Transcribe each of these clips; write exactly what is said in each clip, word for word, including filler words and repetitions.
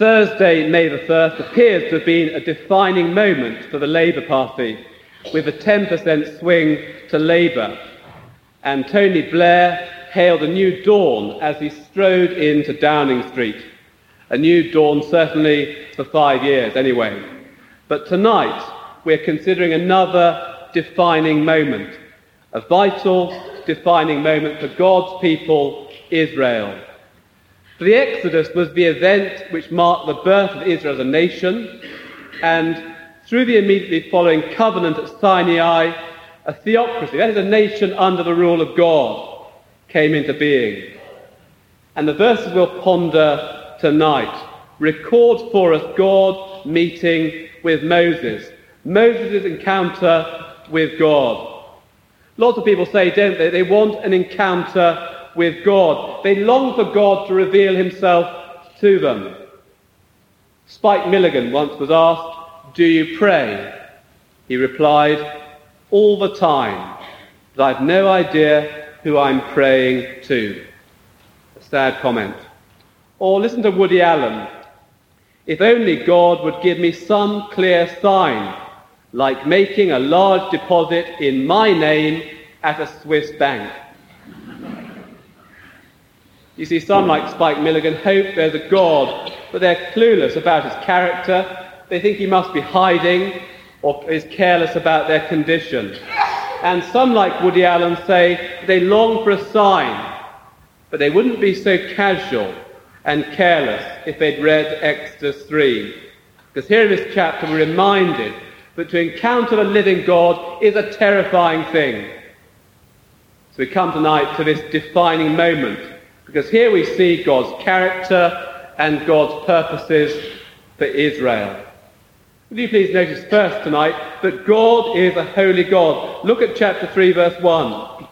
Thursday, May the first, appears to have been a defining moment for the Labour Party, with a ten percent swing to Labour. And Tony Blair hailed a new dawn as he strode into Downing Street. A new dawn certainly for five years anyway. But tonight we're considering another defining moment, a vital defining moment for God's people, Israel. For the Exodus was the event which marked the birth of Israel as a nation, and through the immediately following covenant at Sinai, a theocracy, that is a nation under the rule of God, came into being. And the verses we'll ponder tonight record for us God meeting with Moses, Moses' encounter with God. Lots of people say, don't they, they want an encounter with God. They long for God to reveal himself to them. Spike Milligan once was asked, do you pray? He replied, all the time, but I've no idea who I'm praying to. A sad comment. Or listen to Woody Allen. If only God would give me some clear sign, like making a large deposit in my name at a Swiss bank. You see, some, like Spike Milligan, hope there's a God, but they're clueless about his character. They think he must be hiding or is careless about their condition. And some, like Woody Allen, say they long for a sign, but they wouldn't be so casual and careless if they'd read Exodus three. Because here in this chapter we're reminded that to encounter the living God is a terrifying thing. So we come tonight to this defining moment, because here we see God's character and God's purposes for Israel. Would you please notice first tonight that God is a holy God. Look at chapter three, verse one.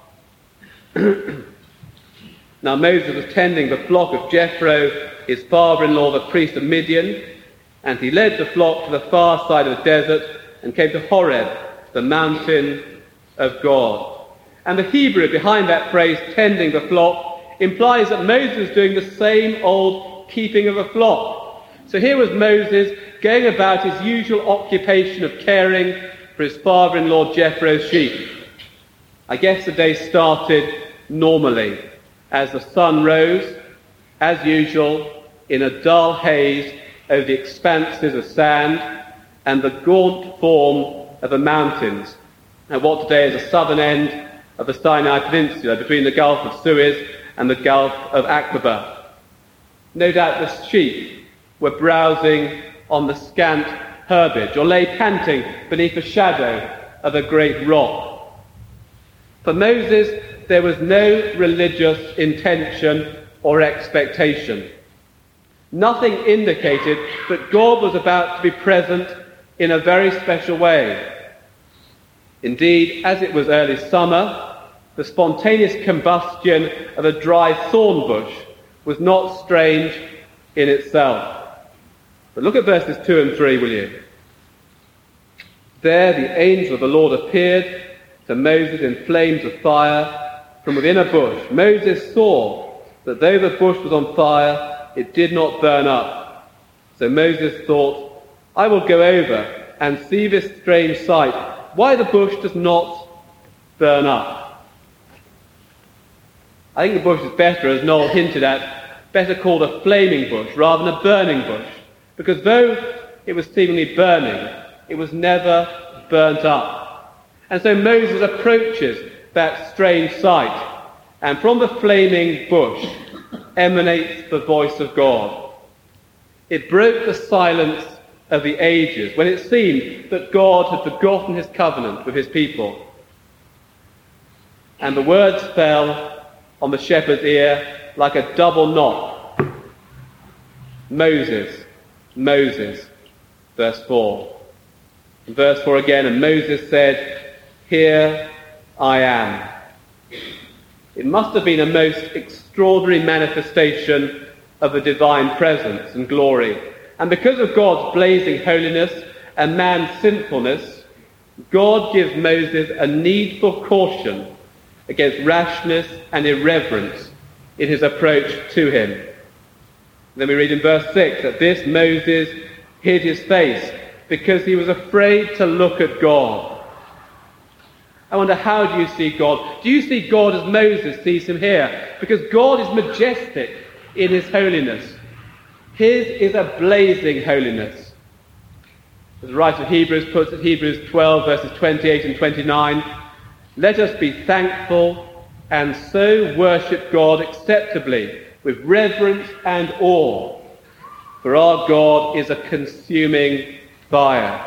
Now Moses was tending the flock of Jethro, his father-in-law, the priest of Midian, and he led the flock to the far side of the desert and came to Horeb, the mountain of God. And the Hebrew behind that phrase, tending the flock, implies that Moses is doing the same old keeping of a flock. So here was Moses going about his usual occupation of caring for his father-in-law Jethro's sheep. I guess the day started normally, as the sun rose, as usual, in a dull haze over the expanses of sand and the gaunt form of the mountains at what today is the southern end of the Sinai Peninsula, between the Gulf of Suez and the Gulf of Aqaba. No doubt the sheep were browsing on the scant herbage, or lay panting beneath the shadow of a great rock. For Moses, there was no religious intention or expectation. Nothing indicated that God was about to be present in a very special way. Indeed, as it was early summer, the spontaneous combustion of a dry thorn bush was not strange in itself. But look at verses two and three, will you? There the angel of the Lord appeared to Moses in flames of fire from within a bush. Moses saw that though the bush was on fire, it did not burn up. So Moses thought, I will go over and see this strange sight, why the bush does not burn up. I think the bush is better, as Noel hinted at, better called a flaming bush rather than a burning bush. Because though it was seemingly burning, it was never burnt up. And so Moses approaches that strange sight, and from the flaming bush emanates the voice of God. It broke the silence of the ages, when it seemed that God had forgotten his covenant with his people. And the words fell on the shepherd's ear like a double knock. Moses, Moses, verse four. And verse four again, and Moses said, here I am. It must have been a most extraordinary manifestation of the divine presence and glory. And because of God's blazing holiness and man's sinfulness, God gives Moses a needful caution against rashness and irreverence in his approach to him. Then we read in verse six that this Moses hid his face because he was afraid to look at God. I wonder, how do you see God? Do you see God as Moses sees him here? Because God is majestic in his holiness. His is a blazing holiness. As the writer of Hebrews puts it, Hebrews twelve, verses twenty-eight and twenty-nine, let us be thankful and so worship God acceptably with reverence and awe, for our God is a consuming fire.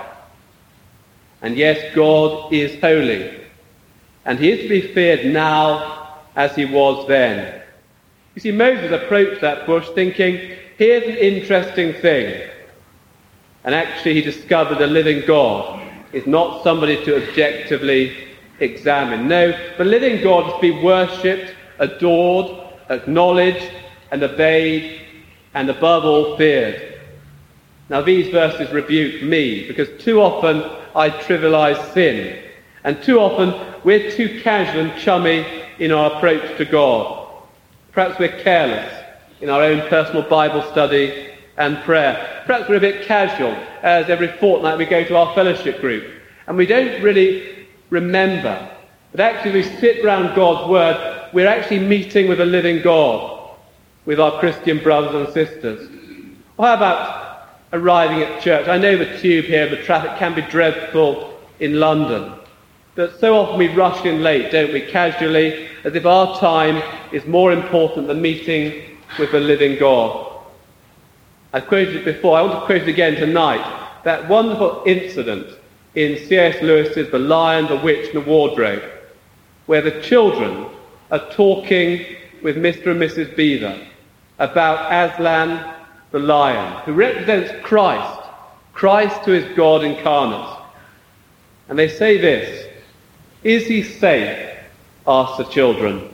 And yes, God is holy, and he is to be feared now as he was then. You see, Moses approached that bush thinking, here's an interesting thing. And actually he discovered a living God is not somebody to objectively examine. No, the living God is to be worshipped, adored, acknowledged, and obeyed, and above all feared. Now these verses rebuke me, because too often I trivialise sin, and too often we're too casual and chummy in our approach to God. Perhaps we're careless in our own personal Bible study and prayer. Perhaps we're a bit casual, as every fortnight we go to our fellowship group, and we don't really remember that actually we sit round God's Word, we're actually meeting with a living God, with our Christian brothers and sisters. Or how about arriving at church? I know the tube here, the traffic can be dreadful in London, but so often we rush in late, don't we, casually, as if our time is more important than meeting with the living God. I've quoted it before, I want to quote it again tonight, that wonderful incident in C S Lewis's The Lion, the Witch and the Wardrobe, where the children are talking with Mister and Missus Beaver about Aslan the lion, who represents Christ, Christ who is God incarnate. And they say this, is he safe? Ask the children.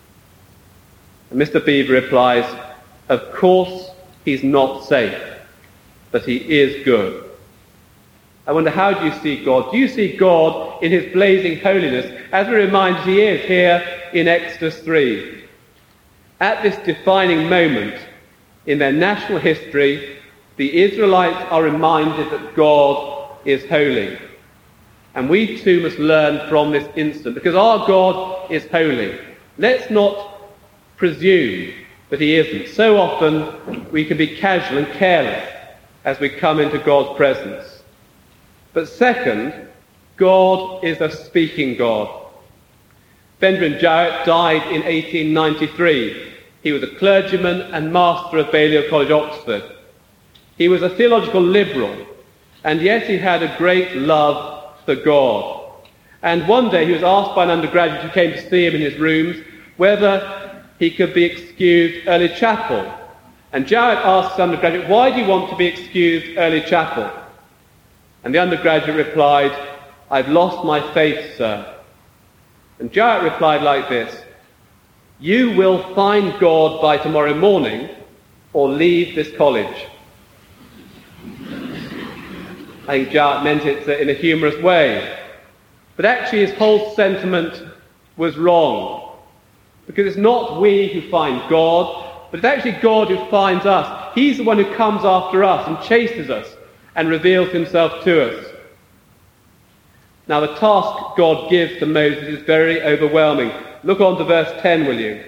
And Mister Beaver replies, of course he's not safe, but he is good. I wonder, how do you see God? Do you see God in his blazing holiness, as we're reminded he is here in Exodus three? At this defining moment in their national history, the Israelites are reminded that God is holy. And we too must learn from this incident, because our God is holy. Let's not presume that he isn't. So often we can be casual and careless as we come into God's presence. But second, God is a speaking God. Benjamin Jowett died in eighteen ninety-three. He was a clergyman and master of Balliol College, Oxford. He was a theological liberal, and yet he had a great love for God. And one day he was asked by an undergraduate who came to see him in his rooms whether he could be excused early chapel. And Jowett asked the undergraduate, why do you want to be excused early chapel? And the undergraduate replied, I've lost my faith, sir. And Jowett replied like this, you will find God by tomorrow morning or leave this college. I think Jowett meant it in a humorous way. But actually his whole sentiment was wrong. Because it's not we who find God, but it's actually God who finds us. He's the one who comes after us and chases us and reveals himself to us. Now the task God gives to Moses is very overwhelming. Look on to verse ten, will you?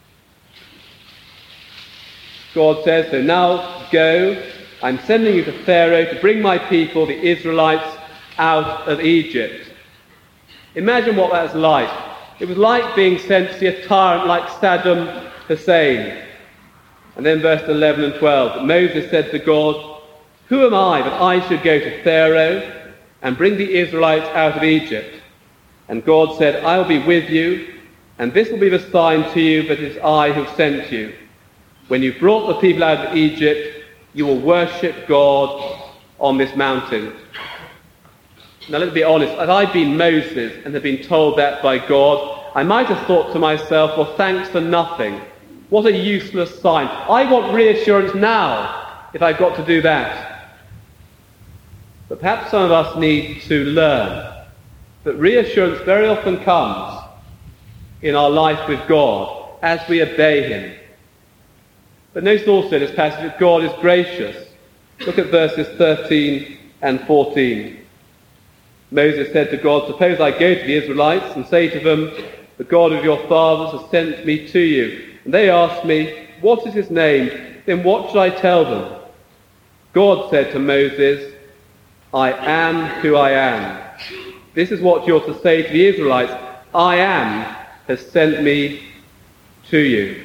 God says, so now go, I'm sending you to Pharaoh to bring my people, the Israelites, out of Egypt. Imagine what that's like. It was like being sent to see a tyrant like Saddam Hussein. And then verse eleven and twelve, Moses said to God, who am I that I should go to Pharaoh and bring the Israelites out of Egypt? And God said, I will be with you, and this will be the sign to you that it is I who have sent you. When you've brought the people out of Egypt, you will worship God on this mountain. Now let's be honest, if I'd been Moses and had been told that by God, I might have thought to myself, well, thanks for nothing. What a useless sign. I want reassurance now if I've got to do that. But perhaps some of us need to learn that reassurance very often comes in our life with God as we obey him. But notice also in this passage that God is gracious. Look at verses thirteen and fourteen. Moses said to God, suppose I go to the Israelites and say to them, the God of your fathers has sent me to you. And they ask me, what is his name? Then what should I tell them? God said to Moses, I am who I am. This is what you're to say to the Israelites. I am has sent me to you.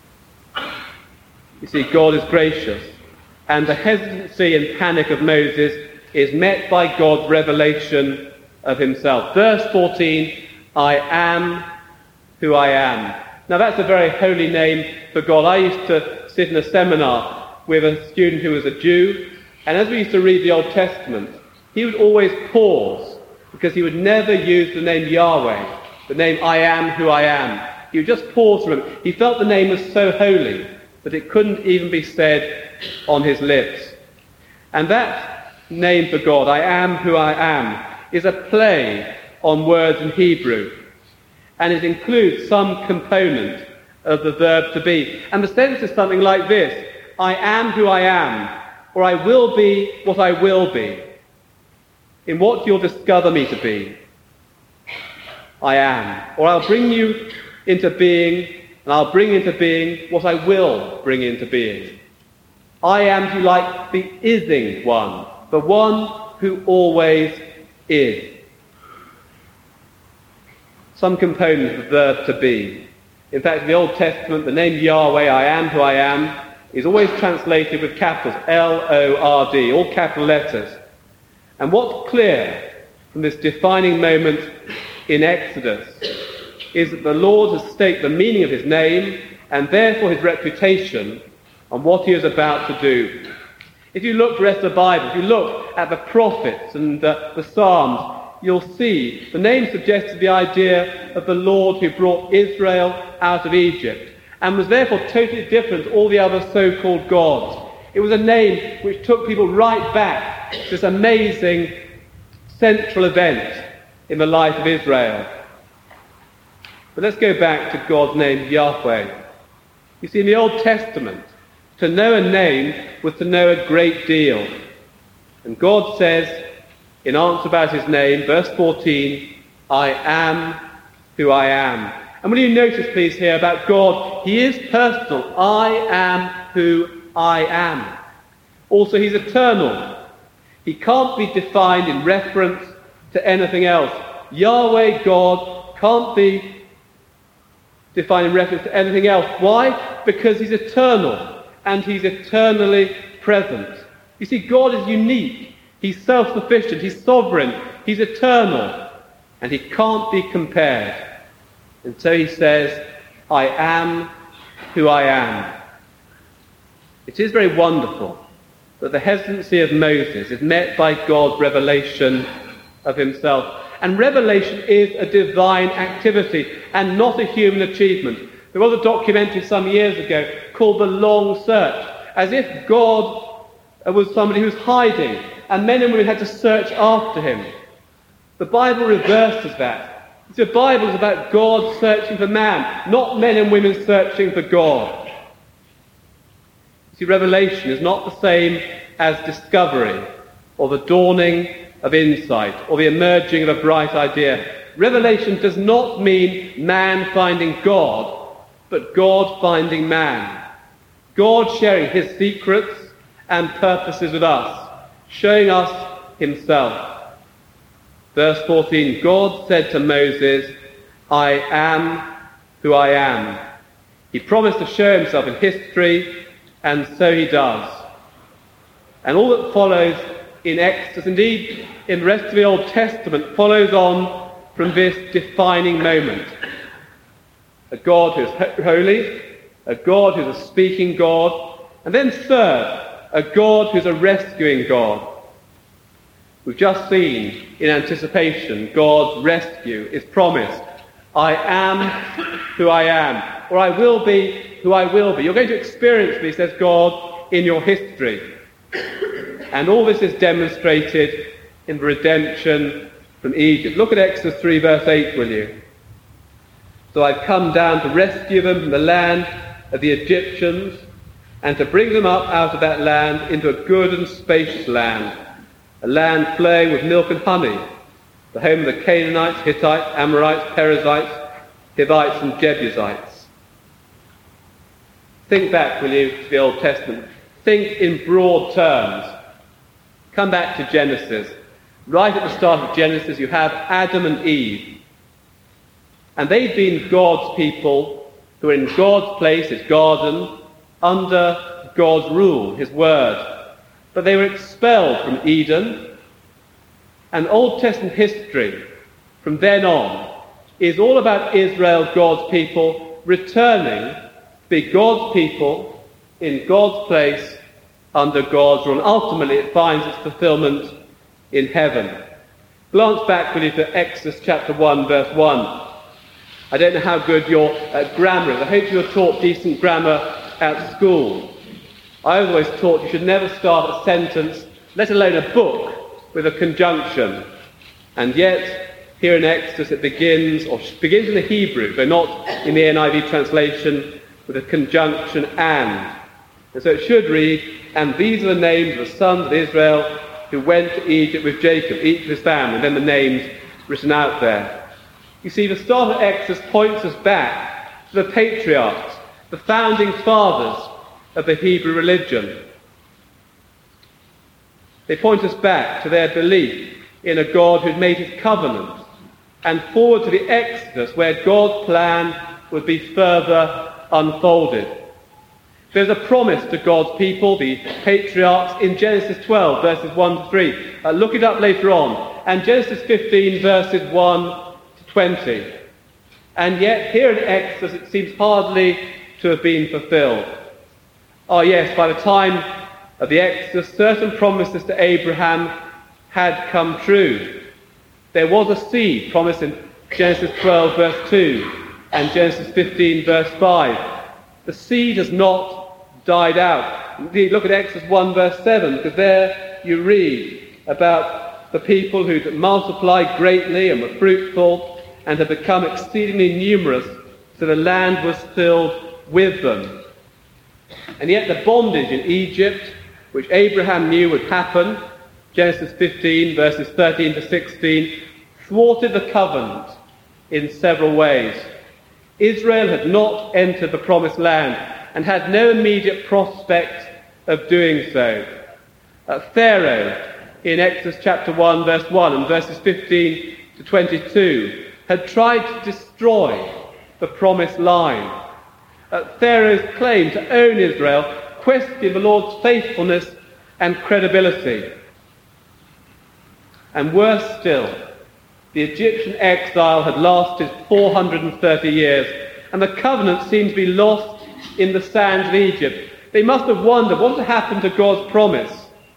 You see, God is gracious. And the hesitancy and panic of Moses is met by God's revelation of himself. Verse fourteen, I am who I am. Now that's a very holy name for God. I used to sit in a seminar with a student who was a Jew, and as we used to read the Old Testament, he would always pause, because he would never use the name Yahweh, the name I am who I am. He would just pause for him. He felt the name was so holy that it couldn't even be said on his lips. And that name for God, I am who I am, is a play on words in Hebrew, and it includes some component of the verb to be. And the sentence is something like this: I am who I am, or I will be what I will be. In what you'll discover me to be, I am. Or I'll bring you into being, and I'll bring into being what I will bring into being. I am, if you like, the ising one, the one who always is. Some component of the verb to be. In fact, in the Old Testament, the name Yahweh, I am who I am, is always translated with capitals, L O R D, all capital letters. And what's clear from this defining moment in Exodus is that the Lord has staked the meaning of his name, and therefore his reputation, on what he is about to do. If you look the rest of the Bible, if you look at the prophets and uh, the Psalms, you'll see the name suggested the idea of the Lord who brought Israel out of Egypt, and was therefore totally different to all the other so-called gods. It was a name which took people right back to this amazing central event in the life of Israel. But let's go back to God's name, Yahweh. You see, in the Old Testament, to know a name was to know a great deal. And God says, in answer about his name, verse fourteen, I am who I am. And will you notice, please, here about God, he is personal. I am who I am. Also, he's eternal. He can't be defined in reference to anything else. Yahweh, God, can't be defined in reference to anything else. Why? Because he's eternal, and he's eternally present. You see, God is unique. He's self-sufficient. He's sovereign. He's eternal, and he can't be compared. And so he says, I am who I am. It is very wonderful that the hesitancy of Moses is met by God's revelation of himself. And revelation is a divine activity and not a human achievement. There was a documentary some years ago called The Long Search, as if God was somebody who was hiding and men and women had to search after him. The Bible reverses that. The Bible is about God searching for man, not men and women searching for God. You see, revelation is not the same as discovery or the dawning of insight or the emerging of a bright idea. Revelation does not mean man finding God, but God finding man. God sharing his secrets and purposes with us, showing us himself. Verse fourteen, God said to Moses, I am who I am. He promised to show himself in history, and so he does. And all that follows in Exodus, indeed in the rest of the Old Testament, follows on from this defining moment. A God who is holy, a God who is a speaking God, and then third, a God who is a rescuing God. We've just seen, in anticipation, God's rescue is promised. I am who I am, or I will be who I will be. You're going to experience me, says God, in your history. And all this is demonstrated in the redemption from Egypt. Look at Exodus three, verse eight, will you? So I've come down to rescue them from the land of the Egyptians, and to bring them up out of that land into a good and spacious land, a land flowing with milk and honey, the home of the Canaanites, Hittites, Amorites, Perizzites, Hivites and Jebusites. Think back, will you, to the Old Testament. Think in broad terms. Come back to Genesis. Right at the start of Genesis, you have Adam and Eve. And they've been God's people who are in God's place, his garden, under God's rule, his word. But they were expelled from Eden. And Old Testament history, from then on, is all about Israel, God's people, returning to be God's people in God's place under God's rule. And ultimately it finds its fulfillment in heaven. Glance back, will you, to Exodus chapter one, verse one. I don't know how good your uh, grammar is. I hope you were taught decent grammar at school. I was always taught you should never start a sentence, let alone a book, with a conjunction. And yet, here in Exodus it begins, or begins in the Hebrew, but not in the N I V translation, with a conjunction and. And so it should read, and these are the names of the sons of Israel who went to Egypt with Jacob, each of his family, and then the names written out there. You see, the start of Exodus points us back to the patriarchs, the founding fathers of the Hebrew religion. They point us back to their belief in a God who'd made his covenant, and forward to the Exodus where God's plan would be further unfolded. There's a promise to God's people, the patriarchs, in Genesis twelve, verses one to three. Uh, look it up later on. And Genesis fifteen, verses one to twenty. And yet, here in Exodus, it seems hardly to have been fulfilled. Oh yes, by the time of the Exodus, certain promises to Abraham had come true. There was a seed promised in Genesis twelve, verse two, and Genesis fifteen, verse five. The seed has not died out. Indeed, look at Exodus one, verse seven, because there you read about the people who multiplied greatly and were fruitful and had become exceedingly numerous, so the land was filled with them. And yet the bondage in Egypt, which Abraham knew would happen, Genesis fifteen, verses thirteen to sixteen, thwarted the covenant in several ways. Israel had not entered the promised land and had no immediate prospect of doing so. Uh, Pharaoh, in Exodus chapter one, verse one and verses fifteen to twenty-two, had tried to destroy the promised line. Uh, Pharaoh's claim to own Israel questioned the Lord's faithfulness and credibility. And worse still, the Egyptian exile had lasted four hundred thirty years, and the covenant seemed to be lost in the sands of Egypt. They must have wondered what had happened to God's promise.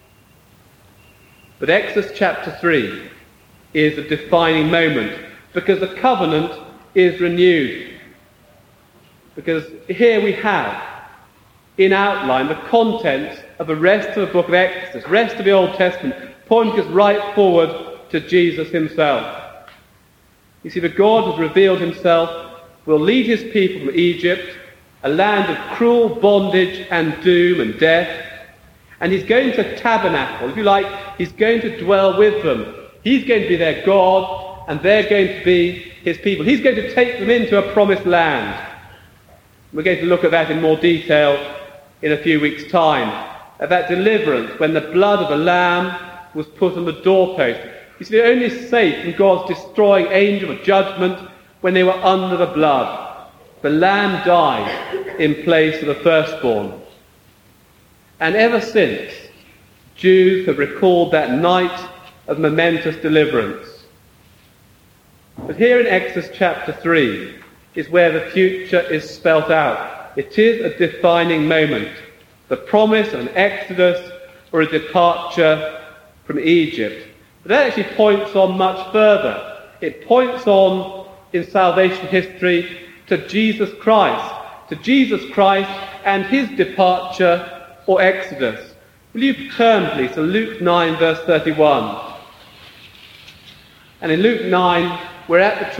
But Exodus chapter three is a defining moment, because the covenant is renewed. Because here we have, in outline, the contents of the rest of the book of Exodus, rest of the Old Testament, pointing us right forward to Jesus himself. You see, the God has revealed himself, will lead his people from Egypt, a land of cruel bondage and doom and death, and he's going to tabernacle, if you like, he's going to dwell with them. He's going to be their God, and they're going to be his people. He's going to take them into a promised land. We're going to look at that in more detail in a few weeks' time, at that deliverance when the blood of the lamb was put on the doorpost. You see, they're only safe from God's destroying angel of judgment when they were under the blood. The lamb died in place of the firstborn. And ever since, Jews have recalled that night of momentous deliverance. But here in Exodus chapter three is where the future is spelt out. It is a defining moment. The promise of an exodus or a departure from Egypt. But that actually points on much further. It points on, in salvation history, to Jesus Christ. To Jesus Christ and his departure or exodus. Will you turn, please, to Luke nine, verse thirty-one. And in Luke nine, we're at the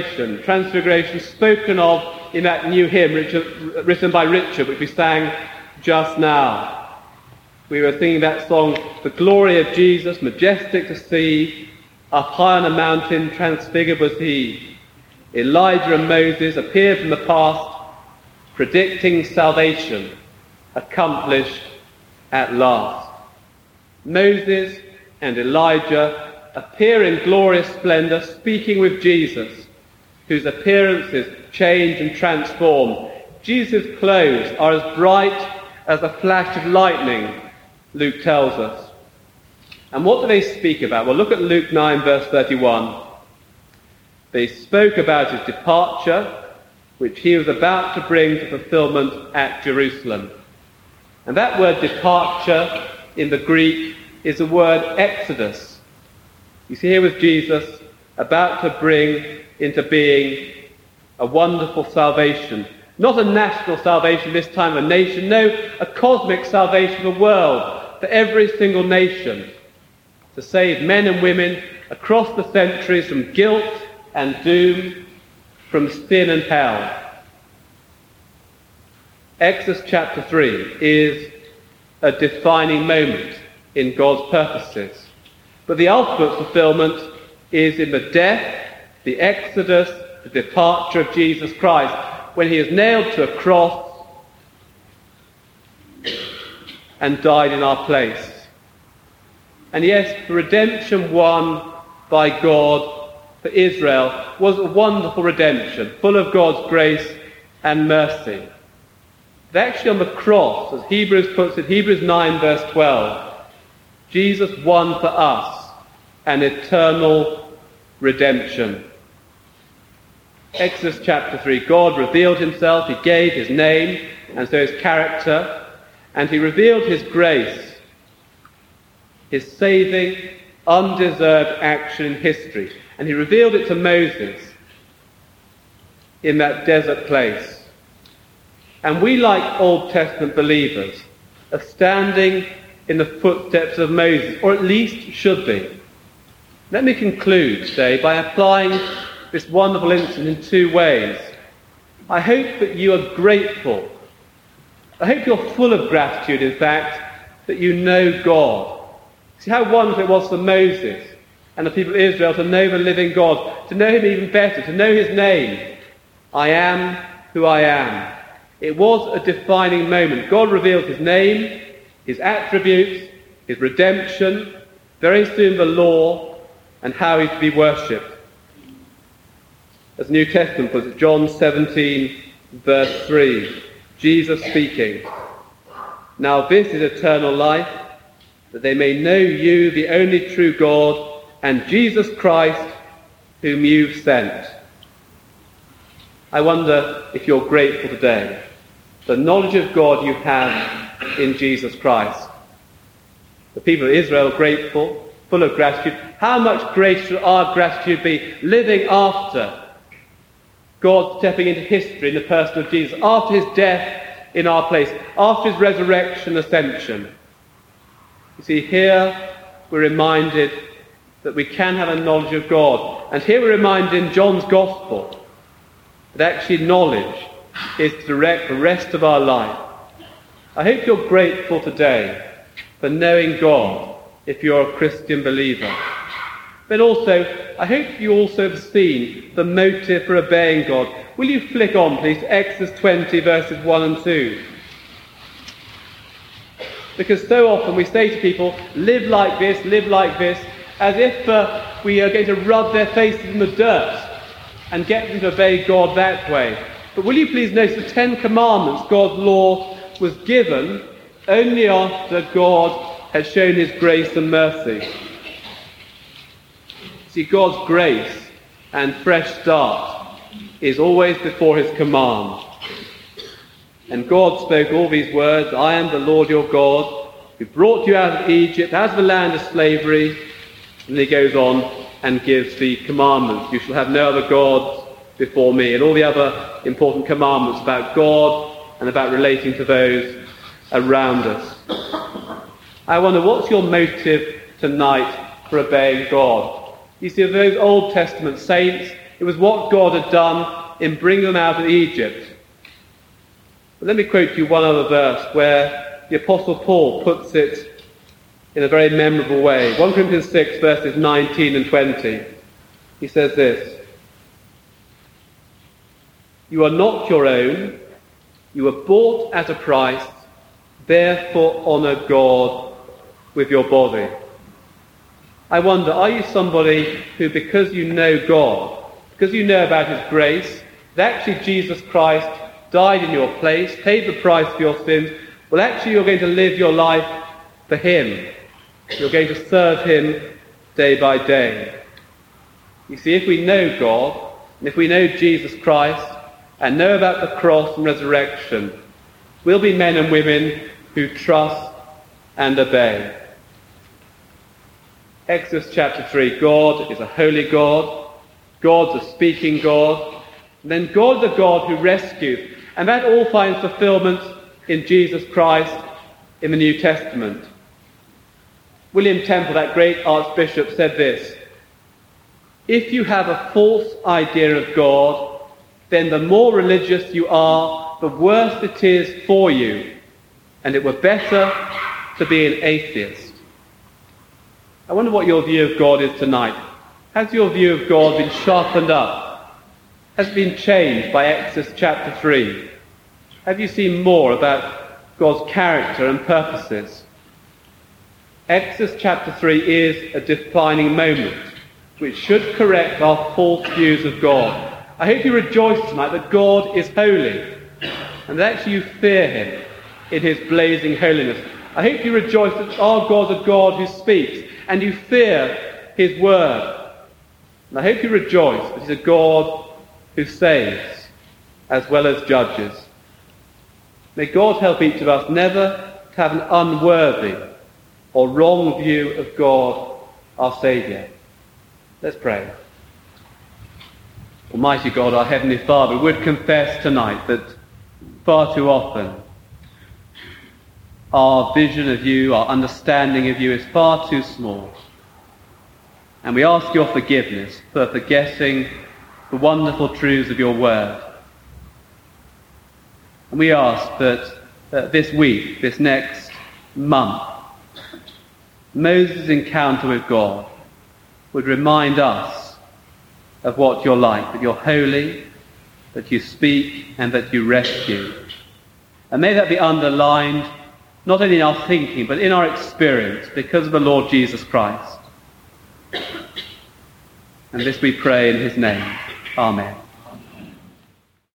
Transfiguration. Transfiguration spoken of in that new hymn Richard, written by Richard, which we sang just now. We were singing that song, the glory of Jesus, majestic to see, up high on a mountain, transfigured was he. Elijah and Moses appeared from the past, predicting salvation, accomplished at last. Moses and Elijah appear in glorious splendour, speaking with Jesus, whose appearances change and transform. Jesus' clothes are as bright as a flash of lightning, Luke tells us. And what do they speak about? Well, look at Luke nine, verse thirty-one. They spoke about his departure, which he was about to bring to fulfillment at Jerusalem. And that word departure in the Greek is the word exodus. You see, here was Jesus about to bring into being a wonderful salvation. Not a national salvation this time of a nation, no, a cosmic salvation of the world, for every single nation, to save men and women across the centuries from guilt and doom, from sin and hell. Exodus chapter three is a defining moment in God's purposes. But the ultimate fulfillment is in the death, the exodus, the departure of Jesus Christ, when he is nailed to a cross and died in our place. And yes, the redemption won by God for Israel was a wonderful redemption, full of God's grace and mercy. But actually on the cross, as Hebrews puts it, Hebrews nine verse twelve, Jesus won for us an eternal redemption. Exodus chapter three, God revealed himself, he gave his name, and so his character, and he revealed his grace, his saving, undeserved action in history. And he revealed it to Moses in that desert place. And we, like Old Testament believers, are standing in the footsteps of Moses, or at least should be. Let me conclude today by applying this wonderful incident in two ways. I hope that you are grateful. I hope you're full of gratitude, in fact, that you know God. See how wonderful it was for Moses and the people of Israel to know the living God, to know him even better, to know his name. I am who I am. It was a defining moment. God revealed his name, his attributes, his redemption, very soon the law, and how he's to be worshipped. As the New Testament puts it, John seventeen, verse three, Jesus speaking, "Now this is eternal life, that they may know you, the only true God, and Jesus Christ, whom you've sent." I wonder if you're grateful today for the knowledge of God you have in Jesus Christ. The people of Israel are grateful, full of gratitude. How much greater should our gratitude be living after God stepping into history in the person of Jesus, after his death in our place, after his resurrection and ascension. You see, here we're reminded that we can have a knowledge of God. And here we're reminded in John's Gospel that actually knowledge is to direct the rest of our life. I hope you're grateful today for knowing God if you're a Christian believer. But also, I hope you also have seen the motive for obeying God. Will you flick on, please, to Exodus twenty, verses one and two? Because so often we say to people, live like this, live like this, as if uh, we are going to rub their faces in the dirt and get them to obey God that way. But will you please notice the Ten Commandments, God's law, was given only after God had shown his grace and mercy. See, God's grace and fresh start is always before his command. And God spoke all these words, "I am the Lord your God, who brought you out of Egypt, out of the land of slavery." And he goes on and gives the commandments. "You shall have no other gods before me," and all the other important commandments about God and about relating to those around us. I wonder, what's your motive tonight for obeying God? You see, of those Old Testament saints, it was what God had done in bringing them out of Egypt. But let me quote you one other verse where the Apostle Paul puts it in a very memorable way. First Corinthians six, verses nineteen and twenty. He says this: "You are not your own. You were bought at a price. Therefore honour God with your body." I wonder, are you somebody who, because you know God, because you know about his grace, that actually Jesus Christ died in your place, paid the price for your sins, well actually you're going to live your life for him. You're going to serve him day by day. You see, if we know God, and if we know Jesus Christ, and know about the cross and resurrection, we'll be men and women who trust and obey. Exodus chapter three, God is a holy God. God's a speaking God. And then God is a God who rescues. And that all finds fulfillment in Jesus Christ in the New Testament. William Temple, that great archbishop, said this: "If you have a false idea of God, then the more religious you are, the worse it is for you, and it were better to be an atheist." I wonder what your view of God is tonight. Has your view of God been sharpened up? Has it been changed by Exodus chapter three? Have you seen more about God's character and purposes? Exodus chapter three is a defining moment which should correct our false views of God. I hope you rejoice tonight that God is holy and that actually you fear him in his blazing holiness. I hope you rejoice that our God is a God who speaks and you fear his word. And I hope you rejoice that he's a God who saves as well as judges. May God help each of us never to have an unworthy or wrong view of God, our Saviour. Let's pray. Almighty God, our Heavenly Father, we would confess tonight that far too often our vision of you, our understanding of you is far too small. And we ask your forgiveness for forgetting the wonderful truths of your word. And we ask that uh, this week, this next month, Moses' encounter with God would remind us of what you're like, that you're holy, that you speak, and that you rescue. And may that be underlined not only in our thinking, but in our experience, because of the Lord Jesus Christ. And this we pray in his name. Amen.